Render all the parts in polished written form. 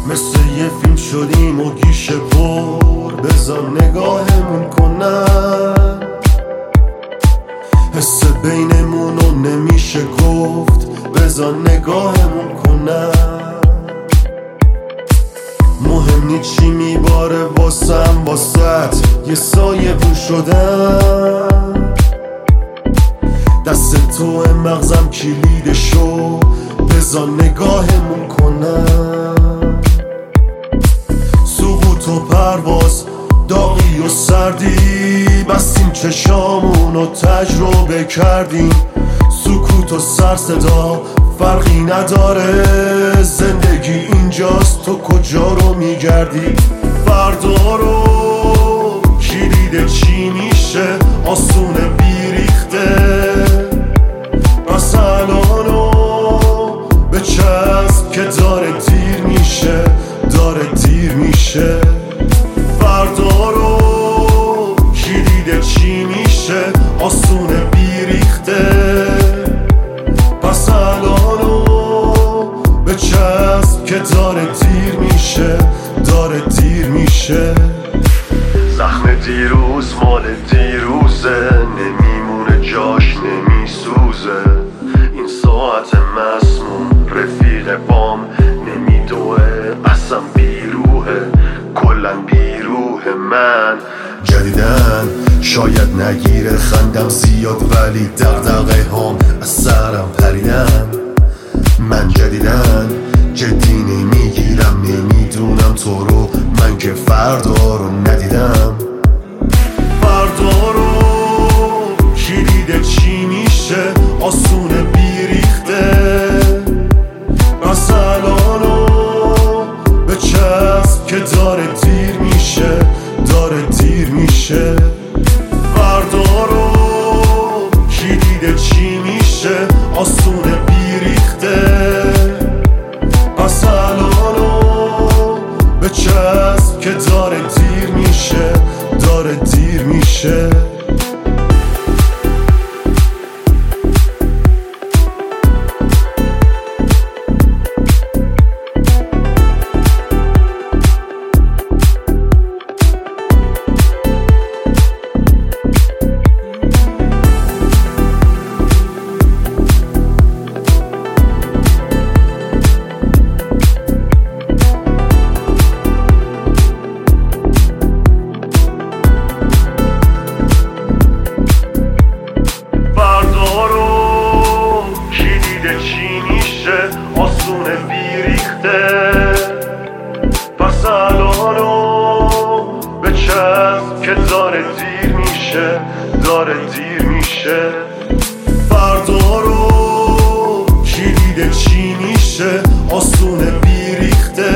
مثل یه فیلم شدیم و گیشه پر بزن نگاهمون کنن. حس بینمونو نمیشه گفت بزن نگاهمون کنن. مهم نی چی میباره واسم واسط یه سایه بون شدن. دست تو مغزم کلیدشو بزن نگاهمون کنن. سقوط و پرواز داغی و سردی بستیم چشامونو تجربه کردیم. سکوت و سر صدا فرقی نداره، زندگی اینجاست تو کجا رو میگردی. فردا رو کلید چی میشه آسونه بیریخته. پس الانو به چسب که داره دیر میشه داره دیر میشه. فردا رو کلید چی میشه آسونه بیریخته. پس الانو به چسب که داره دیر میشه داره دیر میشه. زخم دیروز مال دیروزه، نمیمونه جاش نمیسوزه. این ساعت مسموم رفیق بام نمیدوه، اصلا بیروحه کلن بیروح من. جدیدن شاید نگیره خندم زیاد ولی دغدغه هم از سرم پریدن. من جدیدن جدی نمیگیرم، نمیدونم تو رو من که فردا رو ندیدم. فردا رو کلید چی میشه آسونه بیریخته. پس الانو به چسب که داره دیر میشه داره دیر میشه. فردا رو کلید چی میشه آسونه بیریخته. پس الانو به چسب که داره دیر میشه داره دیر میشه. آسونه بیریخته. پس الانو به چسب که داره دیر میشه داره دیر میشه. فردا رو کلید چی میشه آسونه بیریخته.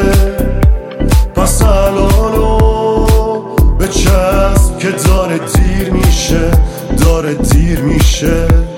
پس الانو به چسب که داره دیر میشه داره دیر میشه.